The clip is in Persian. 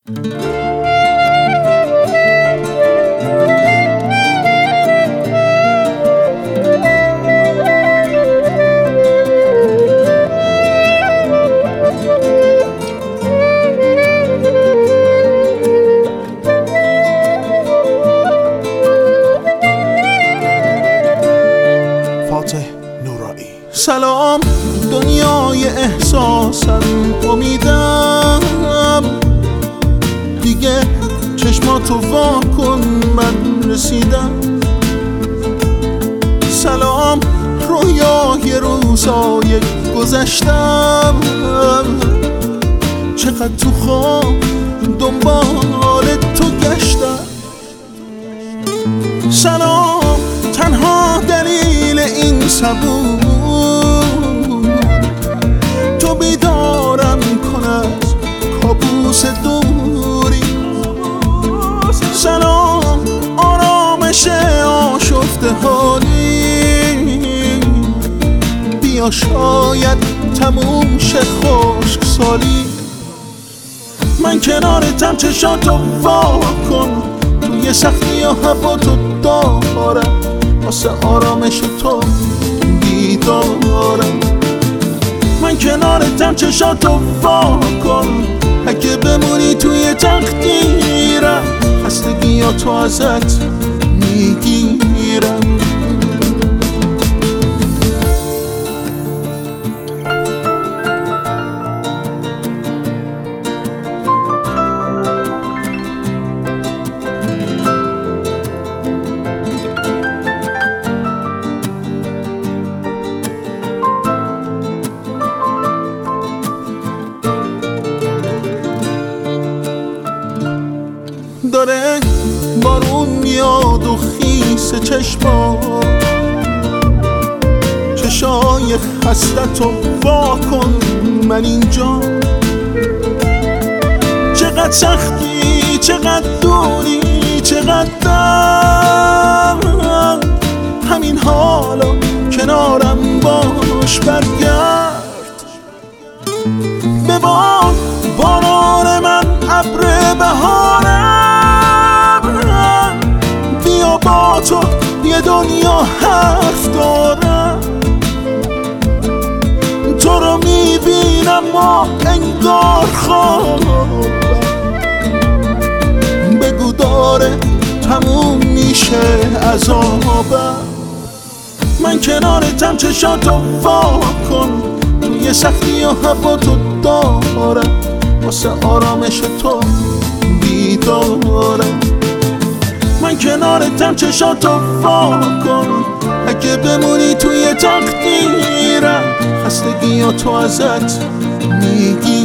سلام دنیای احساسم، امیدم دیگه چشماتو وا کن، من رسیدم. سلام رویای روزای گذشتم، چقدر تو خواب دنبال تو گشتم. سلام تنها دلیل این صبور، تو بیدارم کن از کابوس دوری. سلام آرامش آشفته حالی، بیا شاید تموم شه خشک سالی. من کنارتم، چشاتو وا کن، توی سختی و هوا تو دارم، واسه آرامش تو بیدارم. من کنارتم، چشاتو وا کن، اگه بمونی توی تقدیرم، خستگیاتو ازت میگیرم. داره بارون میاد و خیس چشای خستتو وا کن، من اینجا. چقدر سختی، چقدر دوری، چقدر درد، همین حالا کنارم باش، برگرد. ببار باران من، ابر بهارم، بیا با تو یه دنیا حرف دارم. تو رو میبینم و انگار خوابم، بگو داره تموم میشه عذابم. من کنارتم، چشاتو وا کن، توی سختی و هوا تو دارم، واسه آرامش تو بیدارم. من کنارتم، چشاتو وا کن، اگه بمونی توی تقدیرم، خستگیاتو ازت میگیرم.